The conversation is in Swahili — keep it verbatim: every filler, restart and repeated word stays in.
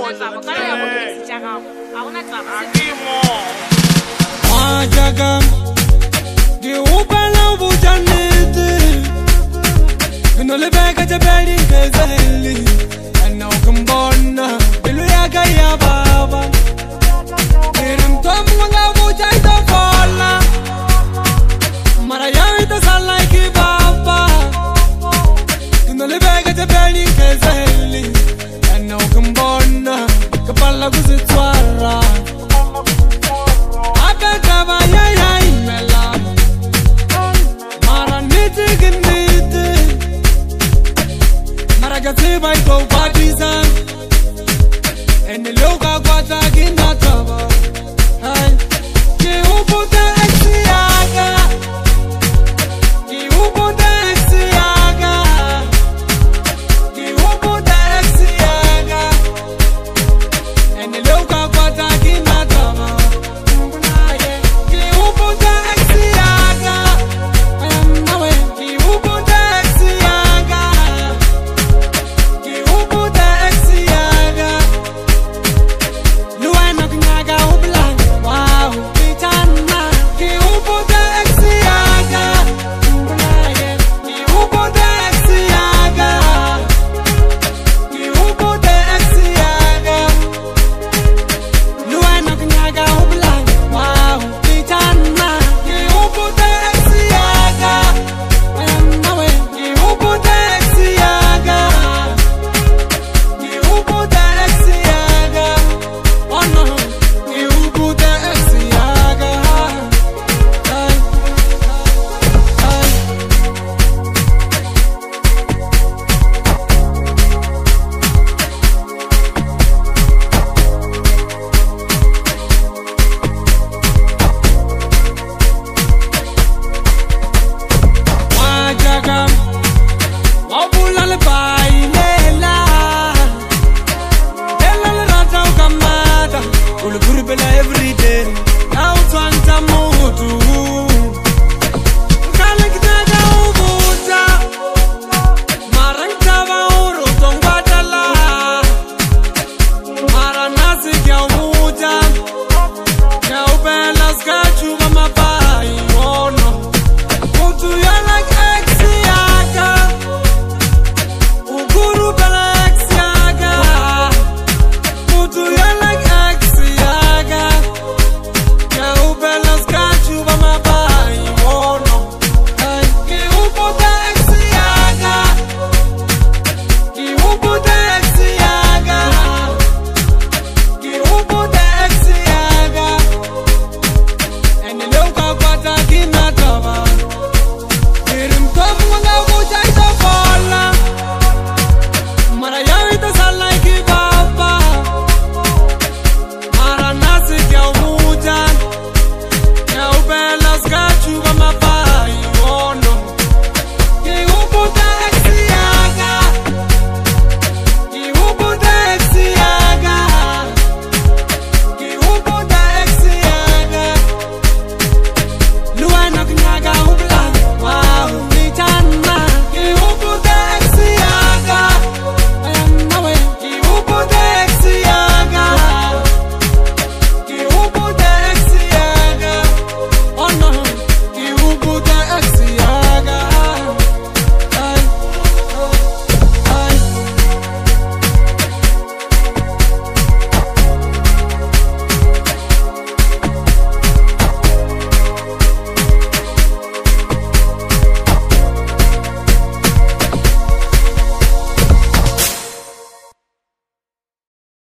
Majagam, di upala bujanete. Ginole bega jabeli kezeli, ena ukambona, ilu ya gaya baba. Irim tomu nga bujai to fola, maraya ita salai ki baba. Ginole bega jabeli kezeli, ena ukambona, kapala kuzitwara. Akakaba ya ya imela, mara niti giniti, mara gati bai to patiza, ene loka kwa takina taba. Hey, ki uputa exiaga, ki uputa exiaga, ki uputa exiaga, ene loka kwa takina taba. Every day, now it's one time more.